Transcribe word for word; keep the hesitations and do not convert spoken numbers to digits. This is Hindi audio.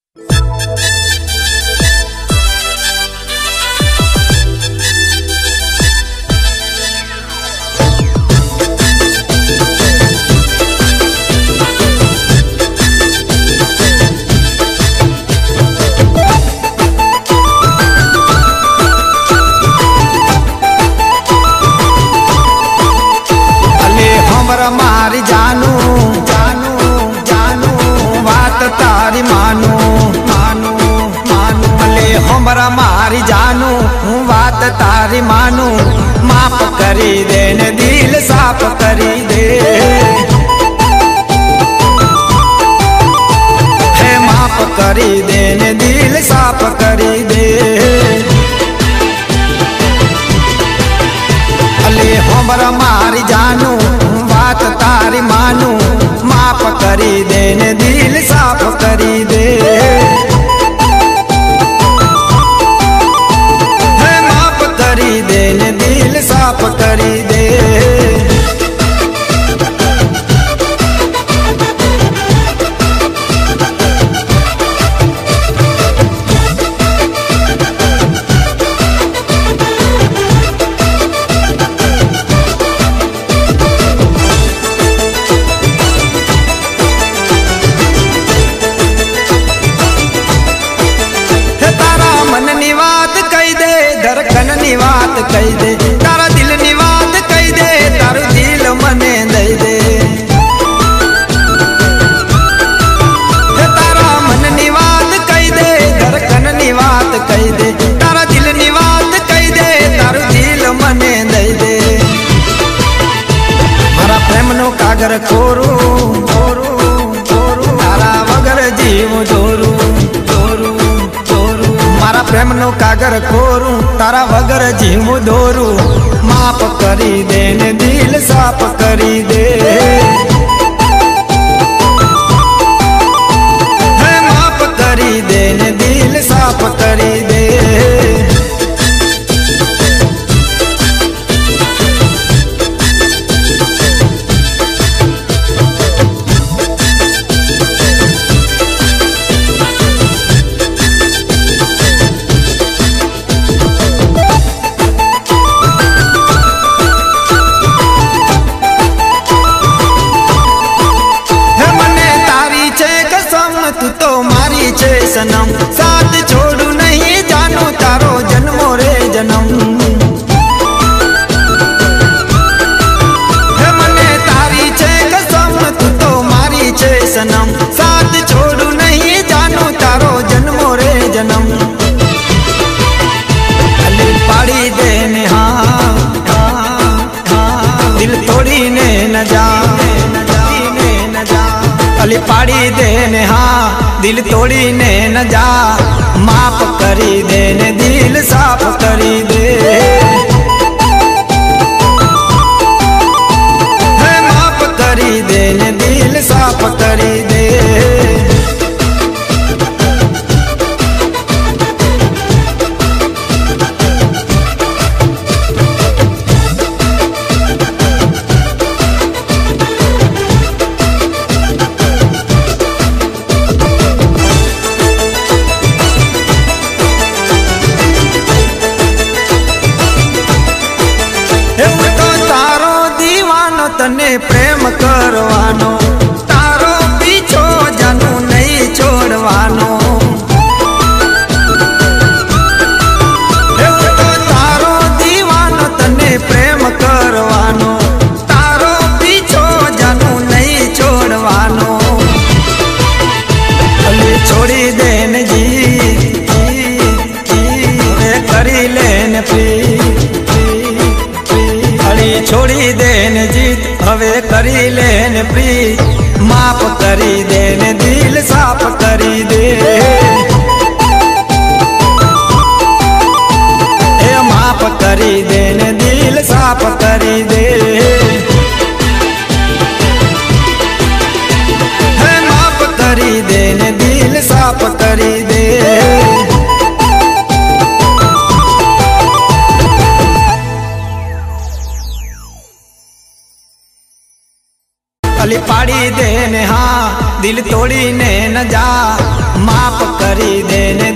मारी जानू जानू जानू बात तारी मानू मानू मानू भले हमरा मारी जानू बात तारी मानू माफ करी देने दिल साफ करी दे है माफ करी देने दिल साफ करी दे भले हमरा मारी जानू बात तारी मानू माफ करी देने दिल साफ करी दे है माफ करी देने दिल साफ करी दे धड़कन निवात कही दे तारा दिल निवात कही दे तारू दिल मने दे दे तारा मन निवात कही दे धड़कन निवात कही दे तारा दिल निवात कही दे तारू दिल मने दे दे मारा प्रेम नो कागर खोरू खोरू खोरू तारा वगर जीव जोरू जोरू जोरू मारा प्रेम नो कागर खोरू तारा वगर जीव दोरू माफ करी देने दिल साफ करी दे है माफ करी देने दिल साफ करी दे सनम साथ छोड़ू नहीं जानू तारो जन्मो रे जन्म है मने तारी छे कसम तू तो मारी छे सनम साथ छोड़ू नहीं जानू तारो जन्मो रे जन्म अली पाड़ी देने हाँ हाँ हाँ दिल तोड़ी ने न जा न जा अली पाड़ी देने हाँ दिल तोड़ी ने न जा माफ करी देने दिल साफ करी दे है माफ करी देने दिल साफ करी दे तने प्रेम करवानो तारो पीछो जानू नहीं छोड़वानो तो तारो दीवानो तने प्रेम करवानो तारो पीछो जानू नहीं छोड़वानो अली छोड़ी देने जी करी लेने पी छोड़ी देने जीत हवे करी लेने प्रीत माफ करी देने दिल साफ करी दे ए माफ करी देने दिल साफ करी दे है माफ करी देने दिल साफ करी दे अली पाड़ी देने हाँ दिल तोड़ी ने न जा माफ करी देने